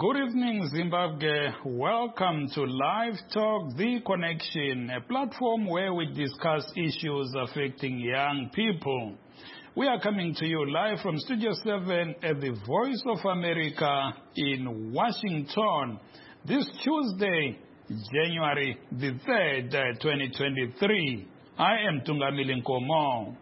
Good evening, Zimbabwe. Welcome to Live Talk, The Connection, a platform where we discuss issues affecting young people. We are coming to you live from Studio 7 at the Voice of America in Washington this Tuesday, January the 3rd, 2023. I am Tungamili Nkomo.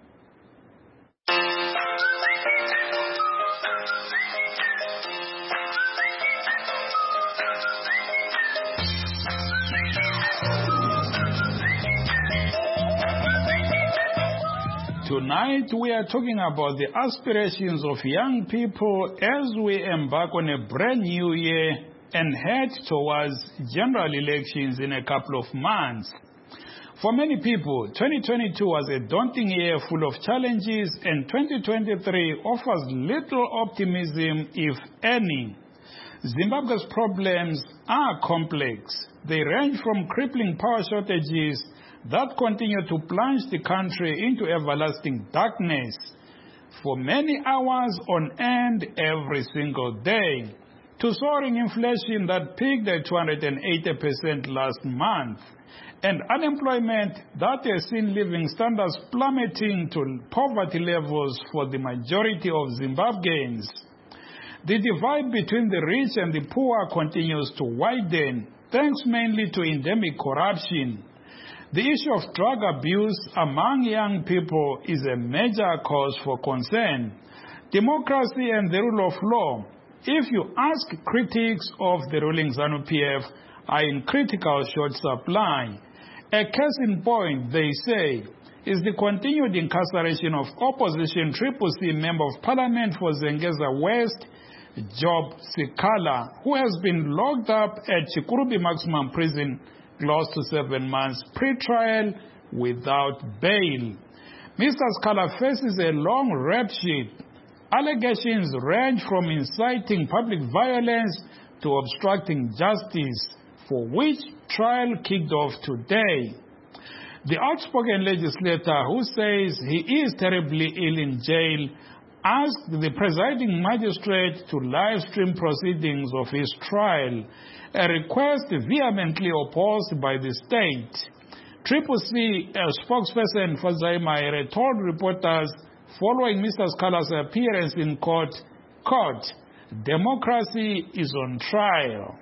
Tonight we are talking about the aspirations of young people as we embark on a brand new year and head towards general elections in a couple of months. For many people, 2022 was a daunting year full of challenges, and 2023 offers little optimism, if any. Zimbabwe's problems are complex. They range from crippling power shortages that continue to plunge the country into everlasting darkness for many hours on end every single day, to soaring inflation that peaked at 280% last month, and unemployment that has seen living standards plummeting to poverty levels for the majority of Zimbabweans. The divide between the rich and the poor continues to widen, thanks mainly to endemic corruption. The issue of drug abuse among young people is a major cause for concern. Democracy and the rule of law, if you ask critics of the ruling ZANU-PF, are in critical short supply. A case in point, they say, is the continued incarceration of opposition CCC Member of Parliament for Zengeza West, Job Sikala, who has been locked up at Chikurubi Maximum Prison close to 7 months pre-trial without bail. Mr. Sikala faces a long rap sheet. Allegations range from inciting public violence to obstructing justice, for which trial kicked off today. The outspoken legislator, who says he is terribly ill in jail, asked the presiding magistrate to live stream proceedings of his trial, a request vehemently opposed by the state. CCC spokesperson Fazai Mahere told reporters following Mr. Sikala's appearance in court, democracy is on trial.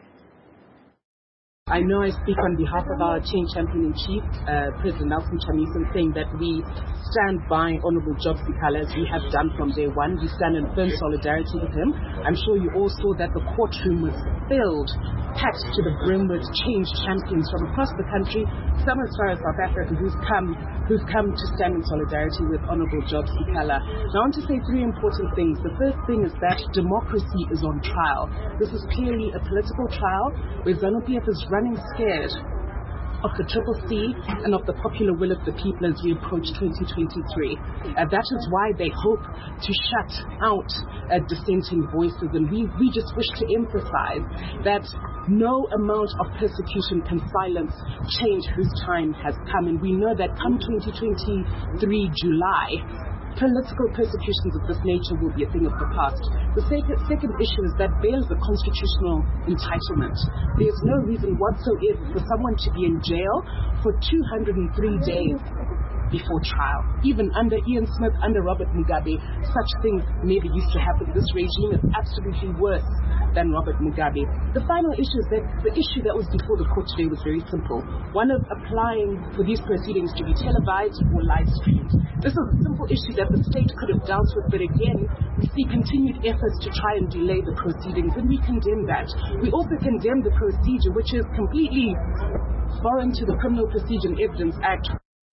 I know I speak on behalf of our Change Champion-in-Chief, President Nelson Chamisa, saying that we stand by Honorable Job Sikala as we have done from day one. We stand in firm solidarity with him. I'm sure you all saw that the courtroom was filled, packed to the brim with Change champions from across the country, some as far as South Africa, who've come to stand in solidarity with Honorable Job Sikala. Now I want to say three important things. The first thing is that democracy is on trial. This is clearly a political trial where ZANU-PF is running scared of the CCC and of the popular will of the people as we approach 2023. That is why they hope to shut out dissenting voices. And we just wish to emphasize that no amount of persecution can silence change whose time has come. And we know that come 2023 July, political persecutions of this nature will be a thing of the past. The second issue is that bail is a constitutional entitlement. There's no reason whatsoever for someone to be in jail for 203 days before trial. Even under Ian Smith, under Robert Mugabe, such things never used to happen. This regime is absolutely worse than Robert Mugabe. The final issue is that the issue that was before the court today was very simple. One of applying for these proceedings to be televised or live streamed. This is a simple issue that the state could have dealt with, but again, we see continued efforts to try and delay the proceedings, and we condemn that. We also condemn the procedure, which is completely foreign to the Criminal Procedure and Evidence Act.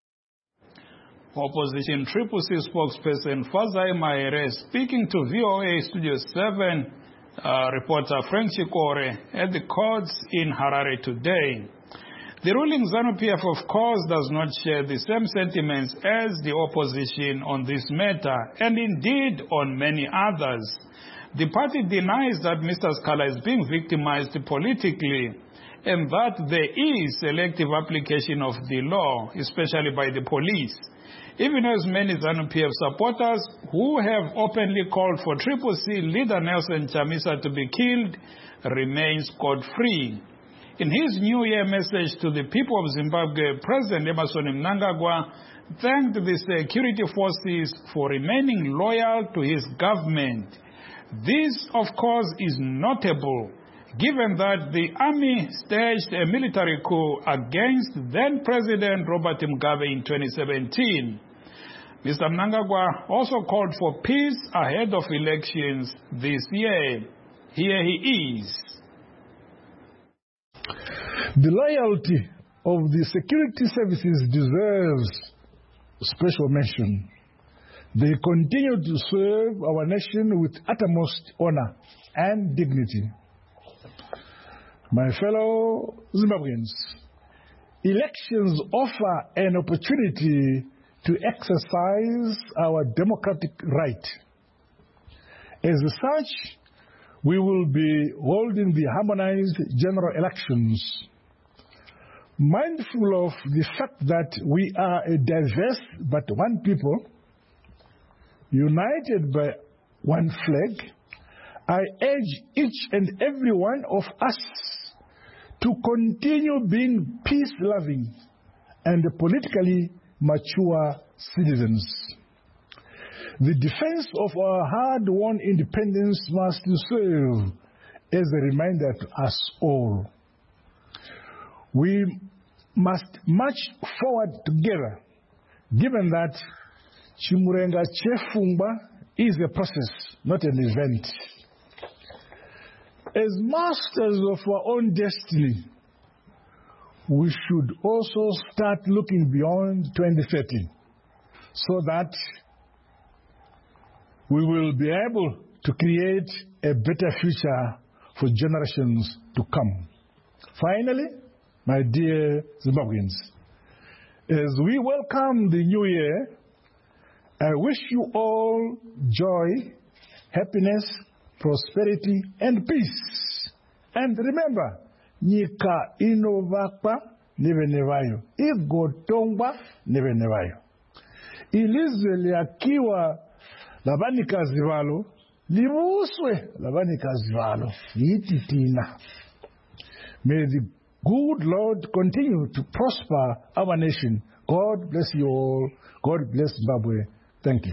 Opposition CCC spokesperson Fazai Mahere speaking to VOA Studio 7 reporter Frank Chikore at the courts in Harare today. The ruling ZANU-PF, of course, does not share the same sentiments as the opposition on this matter, and indeed on many others. The party denies that Mr. Sikala is being victimized politically and that there is selective application of the law, especially by the police. Even as many ZANU-PF supporters who have openly called for Triple C leader Nelson Chamisa to be killed remain scot-free. In his New Year message to the people of Zimbabwe, President Emmerson Mnangagwa thanked the security forces for remaining loyal to his government. This, of course, is notable, given that the army staged a military coup against then-President Robert Mugabe in 2017. Mr. Mnangagwa also called for peace ahead of elections this year. Here he is. The loyalty of the security services deserves special mention. They continue to serve our nation with utmost honor and dignity. My fellow Zimbabweans, elections offer an opportunity to exercise our democratic right. As such, we will be holding the harmonized general elections. Mindful of the fact that we are a diverse but one people, united by one flag, I urge each and every one of us to continue being peace-loving and politically mature citizens. The defense of our hard-won independence must serve as a reminder to us all. We must march forward together, given that Chimurenga Chefumba is a process, not an event. As masters of our own destiny, we should also start looking beyond 2030 so that we will be able to create a better future for generations to come. Finally, my dear Zimbabweans, as we welcome the new year, I wish you all joy, happiness, prosperity, and peace. And remember, Nyika inovakwa nevenevayo, igotongwa nevenevayo. Ilizwe liakiwa labanikazi valo, libuswe labanikazi valo, yititina. May the good Lord continue to prosper our nation. God bless you all. God bless Zimbabwe. Thank you.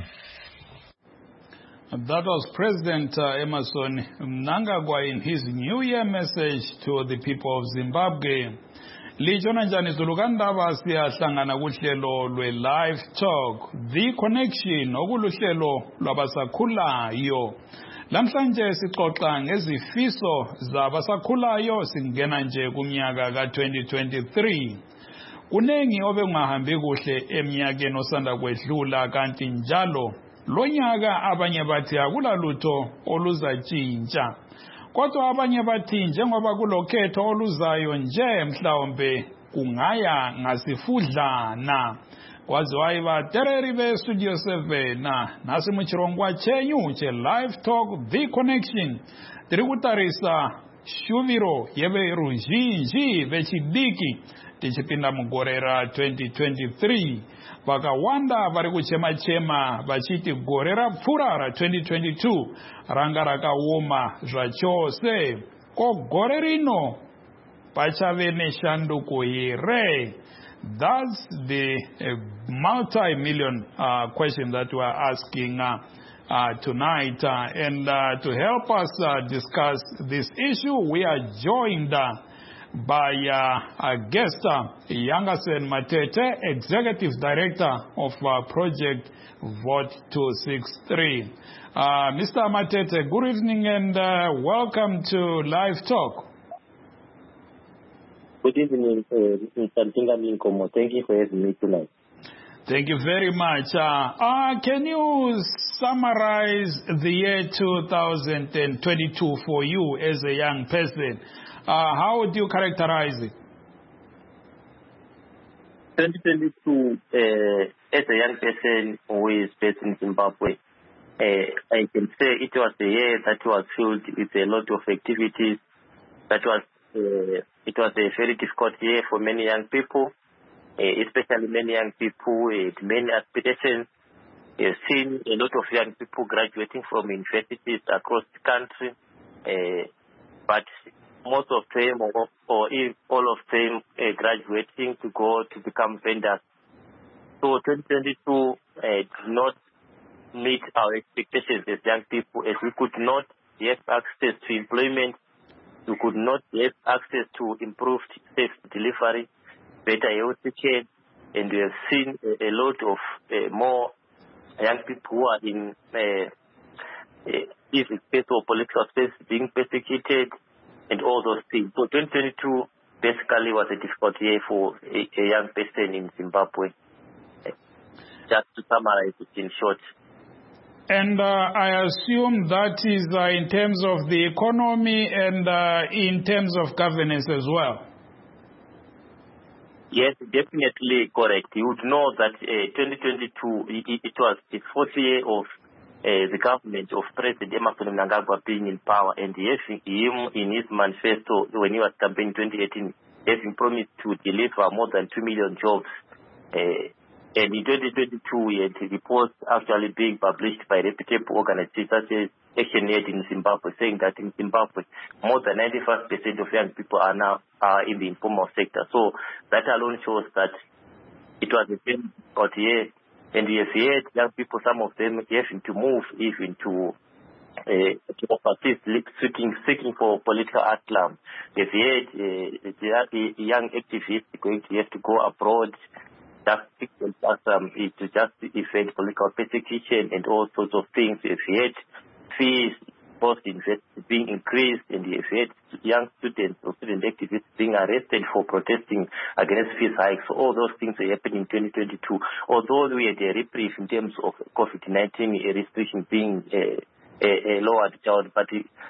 That was President Emmerson Mnangagwa in his New Year message to the people of Zimbabwe. Lijona njani zulukandaba siyahlangana kuhlelo lwe-Live Talk, The Connection, okuluhlelo lwabasakhulayo. Lamhlanje sixoxa ngezifiso zabasakhulayo singena nje kumnyaka ka-2023. Kunengi obekungahambi kuhle eminyakeni osanda kwedlula kanti njalo lonyaka abanye bathi akulalutho oluzatshintsha. Kodwa abanye bathi njengoba kulokhetho oluzayo nje mhlawumbe kungaya ngasifudlana. Kwaziwa ivatereri be-Studio 7 nasi muchirongwa chenyu che-Live Talk The Connection tiri kutarisa shuviro yeveruzhinji vechidiki tichipinda mugore ra 2023. Vakawanda vari kuchema-chema vachiti gore rapfuura ra 2022 ranga rakaoma zvachose. Ko gore rino pachave neshanduko here? That's the multi-million question that we are asking tonight. And to help us discuss this issue, we are joined by a guest, Yangasen Matete, Executive Director of Project Vote 263. Mr. Matete, good evening and welcome to Live Talk. Good evening, Mr. Tingaminkomo. Thank you for having me tonight. Thank you very much. Can you summarize the year 2022 for you as a young person? How would you characterize it? 2022, as a young person who is based in Zimbabwe, I can say it was a year that was filled with a lot of activities, that was it was a very difficult year for many young people, especially many young people with many aspirations. We have seen a lot of young people graduating from universities across the country, but most of them or all of them graduating to go to become vendors. So 2022 did not meet our expectations as young people, as we could not have access to employment, we could not have access to improved safe delivery, better health care, and we have seen a lot of more young people who are in easy space or political space being persecuted and all those things. So 2022 basically was a difficult year for a young person in Zimbabwe. Just to summarize it in short. And I assume that is in terms of the economy and in terms of governance as well. Yes, definitely correct. You would know that 2022, it was the fourth year of the government of President Emmerson Mnangagwa being in power, and him in his manifesto when he was campaigning 2018, having promised to deliver more than 2 million jobs. And in 2022, we had reports actually being published by reputable organizations such as ActionAid in Zimbabwe, saying that in Zimbabwe, more than 95% of young people are now in the informal sector. So that alone shows that it was a very difficult year. And we have had young people, some of them having to move even to overseas, seeking for political asylum. We have had young activists going to have to go abroad, to just evade political persecution and all sorts of things. If you had fees being increased, and if you had young students or student activists being arrested for protesting against fees hikes, so all those things are happening in 2022. Although we had a reprieve in terms of COVID-19 restriction being lowered down, but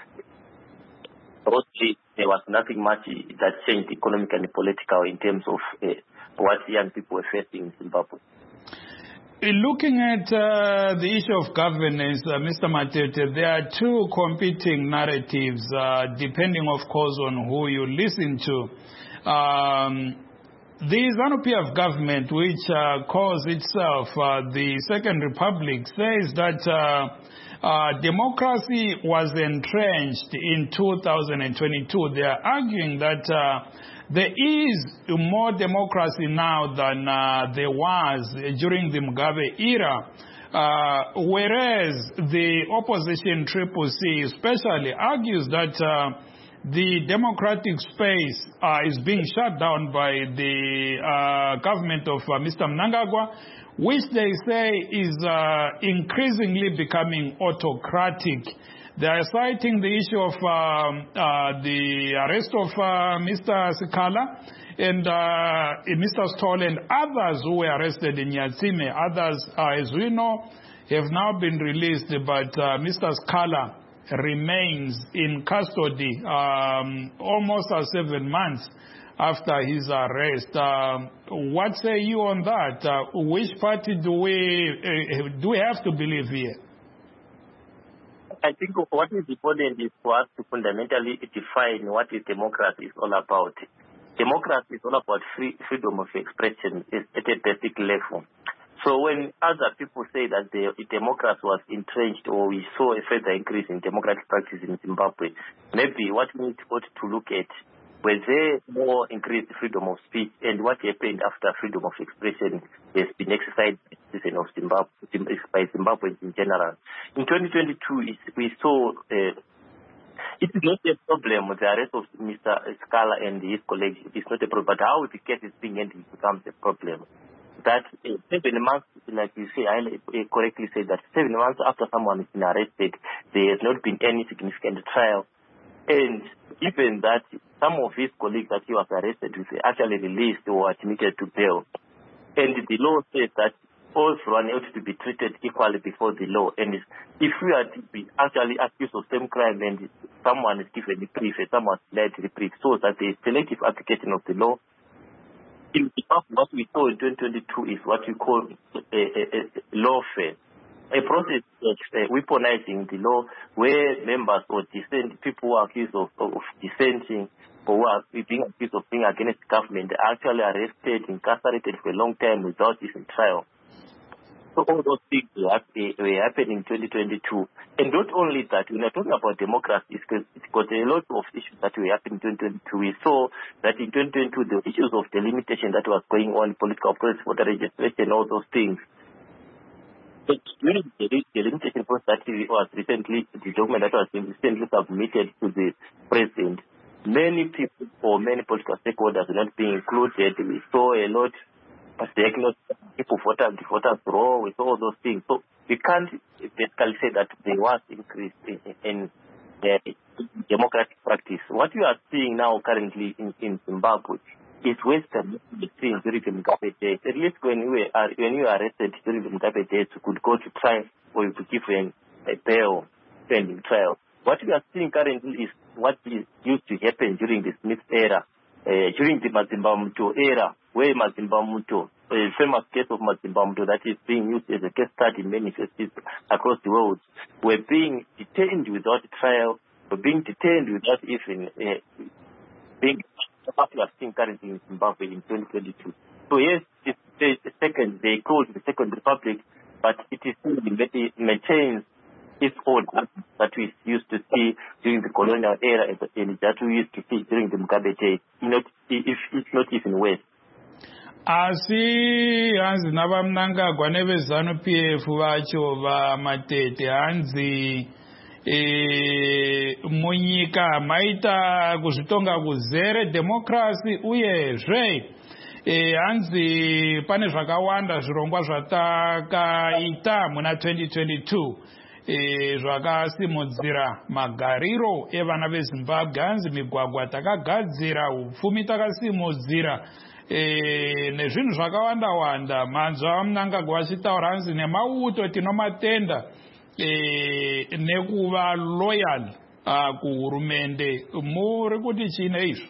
mostly there was nothing much that changed economically and politically in terms of what young people were facing in Zimbabwe. Looking at the issue of governance, Mr. Matete, there are two competing narratives, depending, of course, on who you listen to. The ZANU-PF government, which calls itself the Second Republic, says that democracy was entrenched in 2022. They are arguing that there is more democracy now than there was during the Mugabe era, whereas the opposition CCC especially argues that the democratic space is being shut down by the government of Mr. Mnangagwa, which they say is increasingly becoming autocratic. They are citing the issue of the arrest of Mr. Sikala and Mr. Stoll and others who were arrested in Nyatsime. Others, as we know, have now been released, but Mr. Sikala remains in custody almost 7 months after his arrest. What say you on that? Which party do we have to believe here? I think what is important is for us to fundamentally define what is democracy is all about. Democracy is all about freedom of expression at a basic level. So when other people say that the democracy was entrenched or we saw a further increase in democratic practice in Zimbabwe, maybe what we need to look at, were there more increased freedom of speech, and what happened after freedom of expression has been exercised by Zimbabweans in general. In 2022, we saw it is not a problem with the arrest of Mr. Sikala and his colleagues. It's not a problem, but how the case is being handled becomes a problem. That 7 months, like you say, I correctly said that 7 months after someone has been arrested, there has not been any significant trial. And even that, some of his colleagues that he was arrested with actually released or admitted to bail. And the law says that everyone ought to be treated equally before the law. And if we are to be actually accused of same crime and someone is given reprieve, someone is led reprieve, so that the selective application of the law. In what we saw in 2022 is what we call lawfare. a process of weaponizing the law where members or people who are accused of dissenting or who are being accused of being against government are actually arrested, incarcerated for a long time without even trial. So all those things were happening in 2022. And not only that, when we're talking about democracy, it's got a lot of issues that were happening in 2022. We saw that in 2022, the issues of delimitation that was going on, political process, voter registration, all those things. But during the delimitation process that was recently, the document that was recently submitted to the president, many people or many political stakeholders are not being included. We saw a lot diagnosed people voters raw with all those things. So we can't basically say that there was increase in democratic practice. What you are seeing now currently in Zimbabwe is Western seen during the Mugabe days. At least when you are arrested during the Mugabe days, you could go to trial or you could give a bail pending trial. What we are seeing currently is what used to happen during the Smith era, during the Mazimba Muto era, where Mazimba Muto, a famous case of Mazimba Muto that is being used as a case study in many cases across the world, were being detained without trial, were being detained without even being what we are seeing currently in Zimbabwe in 2022. So yes, they called the Second Republic, but it maintains its old that we used to see during the colonial era and that we used to see during the Mugabe days, if it's not even worse. Asi hanzi navamnangagwa nevezanu PF vacho vamatete hanzi munyika maita kuzvitonga kuzere democracy uyezve hanzi pane zvakawanda zvirongwa zvatakaita muna 2022 zvakasimudzira magariro evana veZimbabwe. Hanzi migwagwa takagadzira, upfumi takasimudzira nezvinhu zvakawanda wanda. Manzwa Mnangagwa achitaura hanzi nemauto tinomatenda nekuva loyal kuhurumende. Muri kuti chine izvo?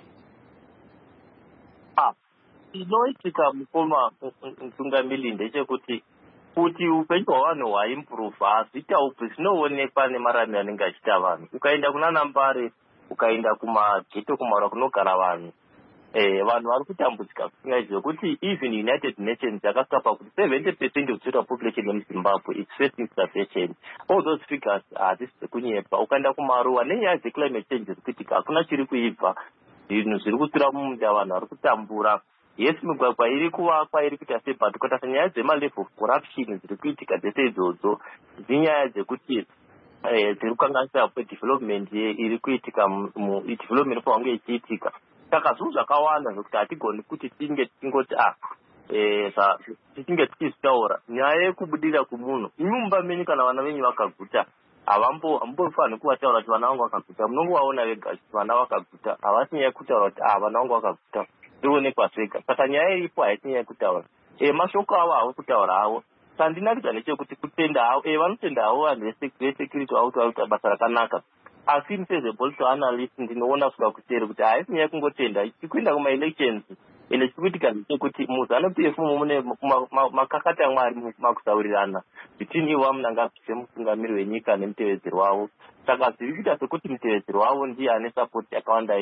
Inoitika mukoma mtungamiri ndechekuti kuti upenyu hwavanhu hwaimprova hazviita upi zvinoonekwa nemaramiro anenge achiita vanhu. Ukaenda kunana Mbare, ukaenda kumageto kumaura kunogara vanhu, vanhu vari kutambudzika kusingaizve kuti even United Nations yakasapa kuti 70% of total population yemuZimbabwe is facing starvation. All those figures hadzisi dzekunyepa. Ukaenda kumaruwa nenyaya dzeclimate change dziri kuitika hakuna chiri kuibva. Zvinhu zviri kutura mumunda, vanhu vari kutambura. Yes, migwagwa iri kuvakwa iri kuita sebhati kutasa nyaya dzemalevel of corruption dziri kuitika dzese idzodzo dzinyaya dzekuti dziri kukanganisa development iri kuitika development pange ichiitika. Saka zvinhu zvakawanda zvokuti hatigoni kuti tinge tingoti tichinge tichizvitaura nyaya yekubudira kumunhu. Inyumba menyu kana vana venyu vakaguta hambofaniri kuvataura kuti vana vangu vakaguta. Munongovaona vega kuti vana vakaguta, havasi nyaya yekutaura kuti vana vangu vakaguta. Zvionekwa zvega. Saka nyaya iripo haisi nyaya yekutaura. Mashoko avo hawo kutaura havo. Sandinakidza nechekuti kutenda havo, vanotenda havo vanhu vesecurity havo kuti vari kuita basa rakanaka. Asi sepolitical analyst ndinoona kusvika kuseri kuti haisi nyaya yekungotenda. Tikuenda kuma-elections ende chirikuitika ndechekuti muZANU-PF mune makakata mwari makuzaurirana between ivo Mnangagwa semutungamiri wenyika nemutevedzeri wavo. Saka zviri kuita sekuti mutevedzeri wavo ndiye ane support yakawanda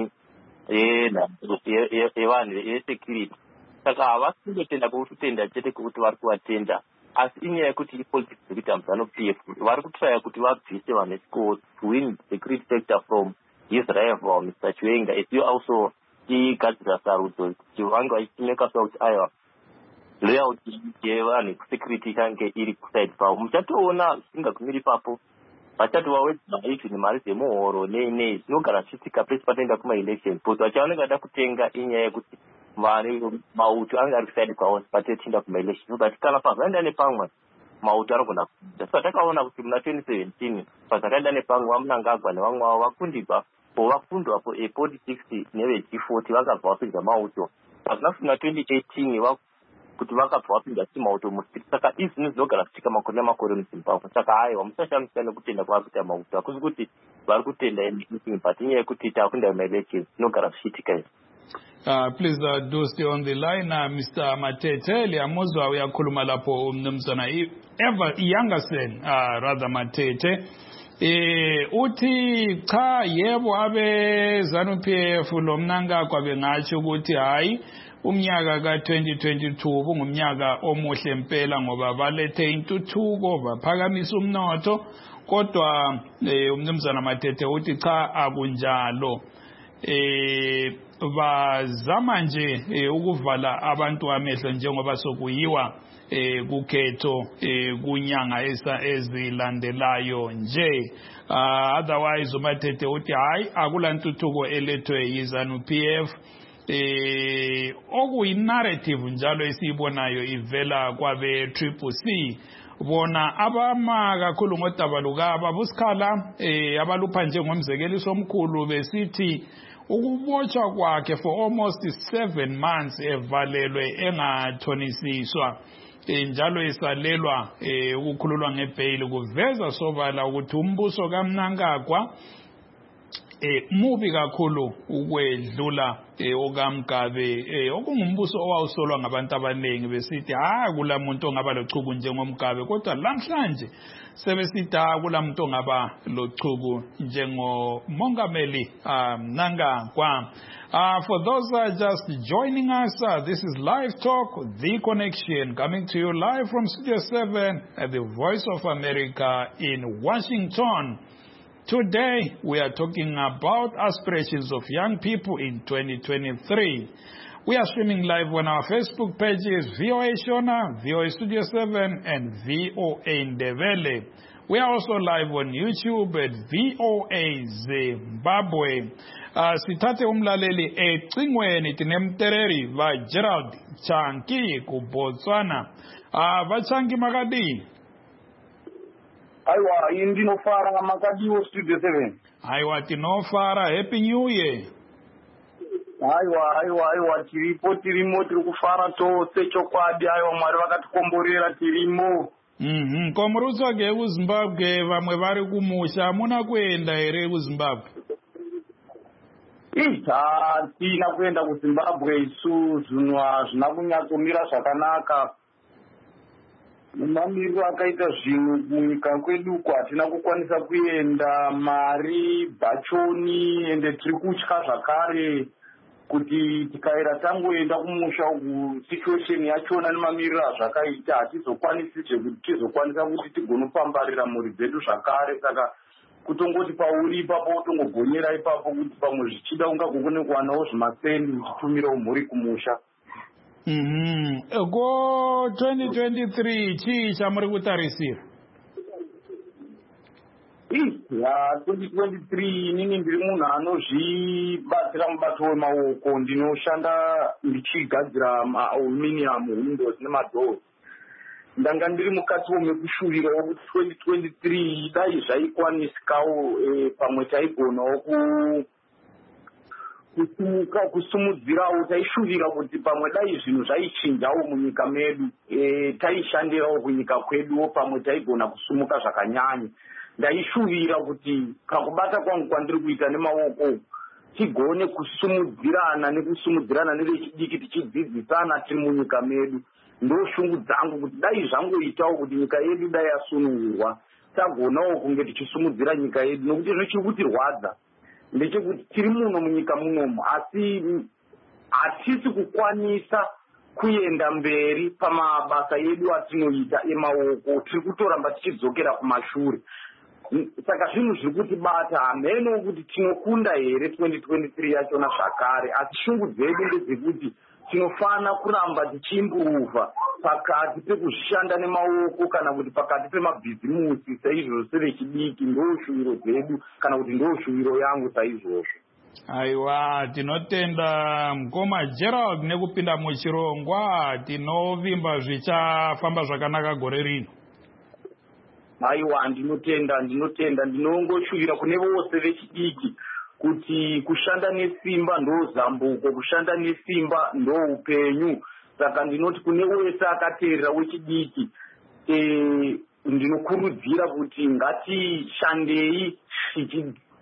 yevanhu vesecurity. Saka havasi kungotenda kutenda chete kwekuti vari kuvatenda, asi inyaya yekuti ipolitics dziri kuita muZANU-PF vari kutraya kuti vabvise vanhu vesiko to win the security sector from his rival Mr. Chiwenga. Isiyo also igadzira sarudzo kuti vange vachitimeka swa kuti aiwa loyalty yevanhu security ikange iri kuside pavo. Muchatoona zvisingagumiri ipapo, vachatowawedzera even mari dzemuhoro nei zvinogara zvichiitika pese patoenda kuma-election kuti vachavanenge vada kutenga inyaya yekuti mauto ange ari kuside kwavo patochinda kuma-election. But kana pazoenda nepamwe mauto anogona kuita. Saka takaona kuti muna 2017 pazakaenda nepamwe vaMnangagwa nevamwe vavo vakundigwa vakundwapo politics neveG40 vakabva vapinza mauto. Pasina muna 2018 kuti vakabva vapinza mauto muStreet. Saka izvi zvinhu zvinogara zvichiitika makore nemakore muZimbabwe. Saka haiwa musashamisika nekutenda kwavari kuita mauto. Hakusi kuti vari kutenda anything, but inyaya yekuti takuenda kuma-elections zvinogara zvichiitika izvi. Please do stay on the line. Mr. Matete, liyamuzwa uyakhuluma lapho umnumzana Eva Iyangasen, rather Matete. Uthi cha yebo abe ZANU-PF lo Mnangagwa bengatsho ukuthi hayi umnyaka ka2022 ungumnyaka omuhle impela ngoba balethe intuthuko baphakamisa umnotho kodwa umnumzana Matete uthi cha akunjalo. Bazama nje ukuvala abantu amehlo njengoba sokuyiwa kukhetho kunyanga ezilandelayo nje. Otherwise uMatete uthi hayi akulantuthuko elethwe yiZANU-PF. Okuyi-narrative njalo esiyibonayo ivela kwabe Triple C. Bona abama kakhulu ngodaba lukaba busikhala abalupha njengomzekeliso omkhulu besithi ukubotshwa kwakhe for almost 7 months evalelwe engathonisiswa njalo esalelwa ukukhululwa ngebail kuveza sobala ukuthi umbuso kaMnangagwa mubi kakhulu ukwedlula okaMgabe okungumbuso owawusolwa ngabantu abaningi besithi kula muntu ongaba lochuku njengoMgabe kodwa namhlanje sebesithi kula muntu ongaba lochuku njengomongameli Mnangagwa. For those who are just joining us, this is Live Talk, The Connection, coming to you live from Studio 7 at the Voice of America in Washington. Today, we are talking about aspirations of young people in 2023. We are streaming live on our Facebook pages, VOA Shona, VOA Studio 7, and VOA Ndebele. We are also live on YouTube at VOA Zimbabwe. Sithathe umlaleli ecingweni tinemtereri va Gerald Chanki ku Botswana. Vachanki makadi. Aiwa, indinofara makadiwo Studio 7. Aiwa, tinofara. Happy New Year. Aiwa, tiripo tiri kufara tose chokwadi. Aiwa, Mwari vakatikomborera tirimo. Komurutsa ke kuZimbabwe vamwe vari kumusha amuna kuenda here kuZimbabwe? Tina kuenda kuZimbabwe isu zvinhu hazvina kunyatsomira zvakanaka. Mamiriro akaita zvinhu munyika kwedu uko hatina kukwanisa kuenda, mari bhachoni ende tiri kutya zvakare kuti tikaira tangoenda kumusha uku situation yachona nemamiriro azvakaita hatizokwanisizve kuti tizokwanisa kuti tigonopambarira mhuri dzedu zvakare. Saka kutongoti pauri ipapo utongogonyera ipapo kuti pamwe zvichida ungagone kuwanawo zvimasendi uchitumirawo mhuri kumusha. Go 2023 chii chamuri kutarisira? 2023 inini ndiri munhu anozvibatsira mubato wemaoko. Ndinoshanda ndichigadzira maaluminium windows nemadoors. Ndanga ndiri mukati womekushuvirawo kuti 2023 dai zvaikwanisikawo pamwe taigonawo kusumudzirawo, taishuvira kuti pamwe dai zvinhu zvaichinjawo munyika medu, taishandirawo kunyika kweduwo pamwe taigona kusumuka zvakanyanya. Ndaishuvira kuti kakubata kwangu kwandiri kuita nemaoko tigone kusumudzirana nevechidiki tichidzidzisana tiri munyika medu. Ndoshungu dzangu kuti dai zvangoitawo kuti nyika yedu dai yasunungurwa tagonawo kunge tichisumudzira nyika yedu, nokuti zvichiri kutirwadza ndechekuti tiri muno munyika munomu asi hatisi kukwanisa kuenda mberi pamabasa edu atinoita emaoko, tiri kutoramba tichidzokera kumashure. Saka zvinhu zviri kutibata, hameno kuti tinokunda here 2023 yachona zvakare, asi shungu dzedu ndedzekuti tinofana kuramba tichiimburuva pakati pekuzvishanda nemaoko kana kuti pakati pemabhizimusi saizvozvo sevechidiki. Ndoshuviro dzedu kana kuti ndoshuviro yangu saizvozvo. Aiwa, tinotenda mukoma Gerald nekupinda muchirongwa. Tinovimba zvichafamba zvakanaka gore rino. Aiwa, ndinotenda ndinongoshuvira kune vose vechidiki kuti kushanda nesimba ndo zambuko, kushanda nesimba ndo upenyu. Saka ndinoti kune wese akateerera wechidiki ndinokurudzira kuti ngatishandei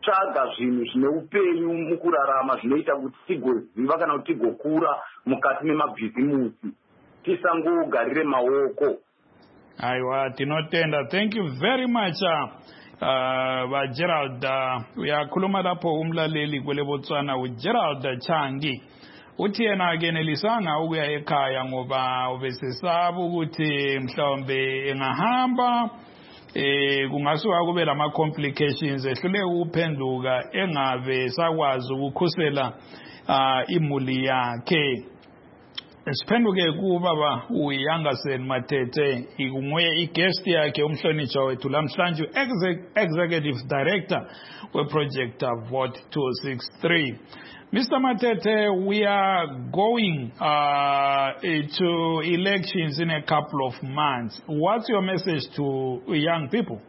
kutsvaga zvinhu zvine upenyu mukurarama zvinoita kuti tigoziva kana kuti tigokura mukati memabhizimusi tisangogarire maoko. Aiwa, tinotenda. Thank you very much Gerald. Uyakhuluma lapho umlaleli kwele Botswana uGerald Changi. Uthi yena akenelisanga ukuya ekhaya ngoba ubesesaba ukuthi mhlawumbe engahamba kungasuka kube lama complications ehlule ukuphenduka engabe sakwazi ukukhusela imuli yakhe. Siphenduke kubaba uYangasen Matete inguye iguest yakhe umhlonishwa wethu lamhlanje executive director weproject Vote 263. Mr. Matete, we are going to elections in a couple of months. What's your message to young people?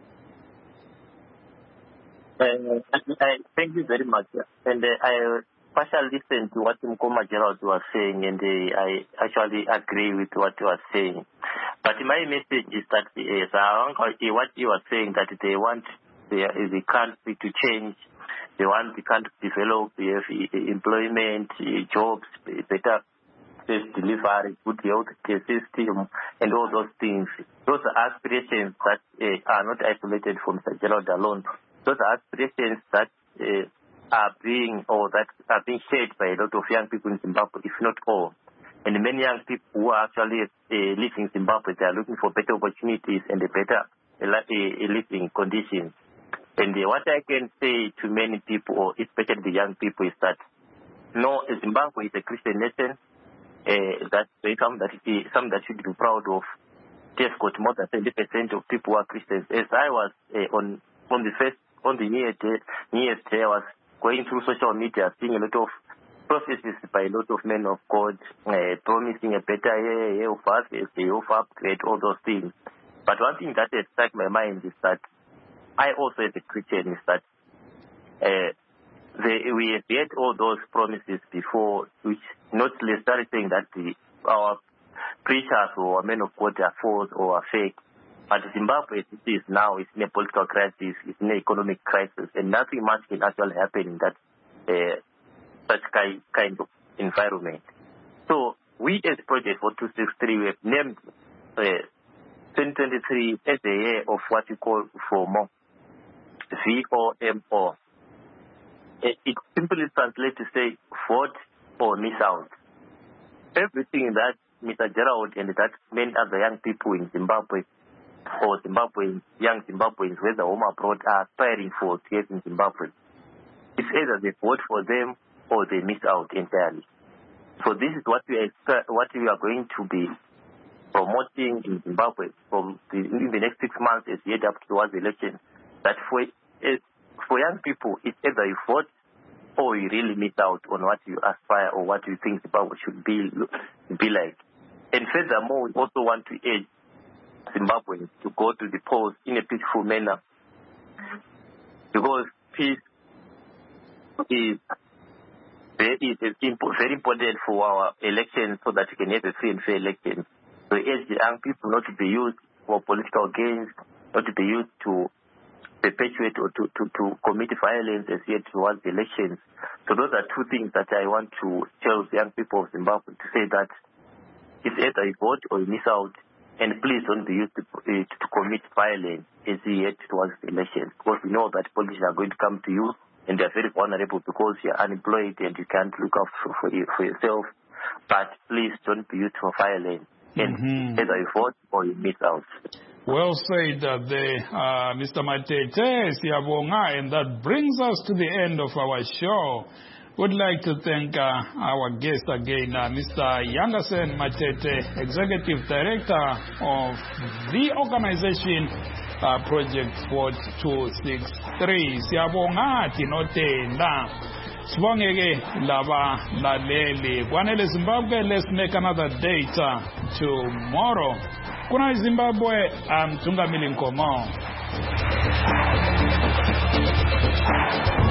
Thank you very much. And I partially listened to what Mkoma Gerald was saying, and I actually agree with what he was saying. But my message is that what he was saying, that they want the country to change. They want the country to develop, employment, jobs, better delivery, good health care system, and all those things. Those are aspirations that are not isolated from Mr. Gerald alone. Those are aspirations that are being shared by a lot of young people in Zimbabwe, if not all. And many young people who are actually living in Zimbabwe, they are looking for better opportunities and better living conditions. And what I can say to many people, especially the young people, is that no, Zimbabwe is a Christian nation. That's something that should be proud of. Just got more than 70% of people who are Christians. As I was on the New Year's Day, I was going through social media, seeing a lot of prophecies by a lot of men of God, promising a better year of us, of upgrade, all those things. But one thing that has struck my mind is that I also, as a Christian, is that we have heard all those promises before, which not necessarily saying that our preachers or men of God are false or are fake. But Zimbabwe, as it is now, is in a political crisis, it's in an economic crisis, and nothing much can actually happen in that such kind of environment. So we, as Project Vote 263, we have named 2023 as a year of what we call FOMO. VOMO. It simply translates to say vote or miss out. Everything that Mr. Gerald and that many other young people in Zimbabwe or young Zimbabweans, whether home or abroad, are aspiring for here in Zimbabwe, it's either they vote for them or they miss out entirely. So this is what we are going to be promoting in Zimbabwe in the next 6 months as we head up towards the election. That for young people, it's either you vote or you really miss out on what you aspire or what you think Zimbabwe should be like. And furthermore, we also want to urge Zimbabweans to go to the polls in a peaceful manner, because peace is very important for our elections, so that we can have a free and fair election. So we urge the young people not to be used for political gains, not to be used to perpetuate or to commit violence as yet towards the elections. So those are two things that I want to tell the young people of Zimbabwe, to say that it's either you vote or you miss out, and please don't be used to commit violence as you head towards the elections, because we know that politicians are going to come to you and they're very vulnerable because you're unemployed and you can't look out for yourself. But please don't be used for violence, and either you vote or you miss out. Well said, Mr. Matete Siyabonga, and that brings us to the end of our show. Would like to thank our guest again, Mr. Yangasen Matete, Executive Director of the organization Project Vote 263. Siyabonga tinotenda. Sibongeke laba laleli. Kwanele Zimbabwe, let's make another date tomorrow. Kuna Zimbabwe, I'm Tungamili Nkomo.